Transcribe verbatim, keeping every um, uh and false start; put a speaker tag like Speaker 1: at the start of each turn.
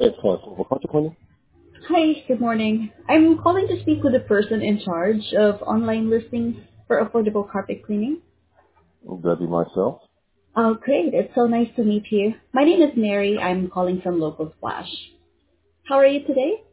Speaker 1: It's calling for carpet cleaning.
Speaker 2: Hi, good morning. I'm calling to speak with the person in charge of online listings for affordable carpet cleaning.
Speaker 1: That'd be myself.
Speaker 2: Oh, great. It's so nice to meet you. My name is Mary. I'm calling from Local Splash. How are you today?